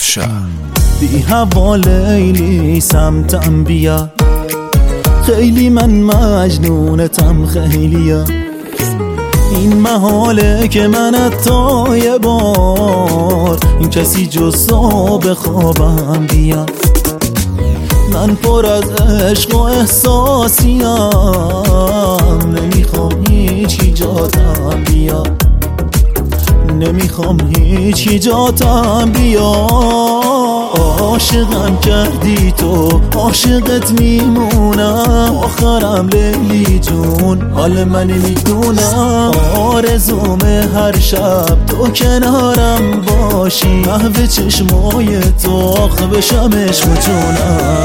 شهر. بی هوا لیلی سمتم بیا، خیلی من مجنونتم خیلیا. این محاله که من حتی یه بار این کسی جز تو به خوابم بیا. من پر از عشق و احساسیم، نمیخوام هیچی جاتم بیا، نمیخوام هیچی جاتم بیا. عاشقم کردی تو، عاشقت میمونم آخرم لیلی جون، حال من میدونم. آرزومه هر شب تو کنارم باشی، محو چشمای تو آخ بشم عشق و جونم.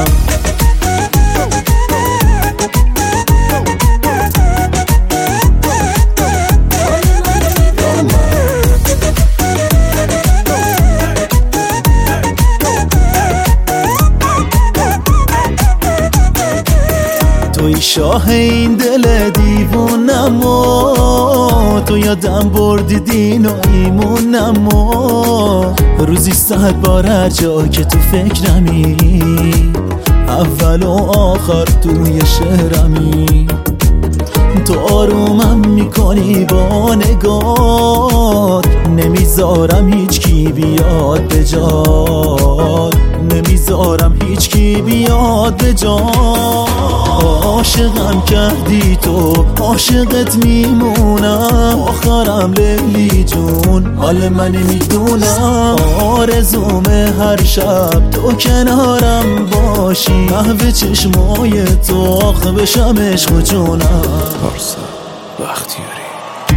توی شاه این دل دیوونم و تو یادم بردی دین و ایمونم و روزی 100 بار هر جا که تو فکرمی، اول و آخر توی شهرمی. تو آرومم میکنی با نگات، نمیذارم هیچ کی بیاد به جات، نمیذارم هیچ کی بیاد به جات. عاشقم کردی تو، عاشقت میمونم آخرم لیلی جون، حال من میدونم. آرزومه هر شب تو کنارم باشی، محو چشمای تو آخ بشم عشق و جونم. پارسا بختیاری.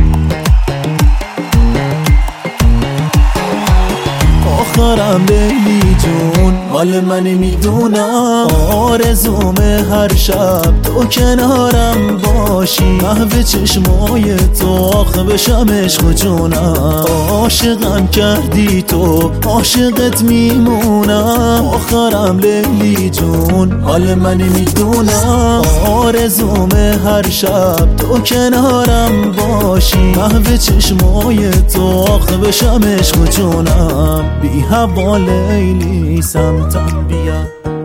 آخرم لیلی جون، حال من میدونم. آرزومه هر شب تو کنارم باشی، محو چشمای تو آخ بشم عشق و جونم. عاشقم کردی تو، عاشقت میمونم آخرم لیلی جون، حال من میدونم. آرزومه هر شب تو کنارم باشی، محو چشمای تو آخ بشم عشق و جونم. بی هوا لیلی سمتم بیا.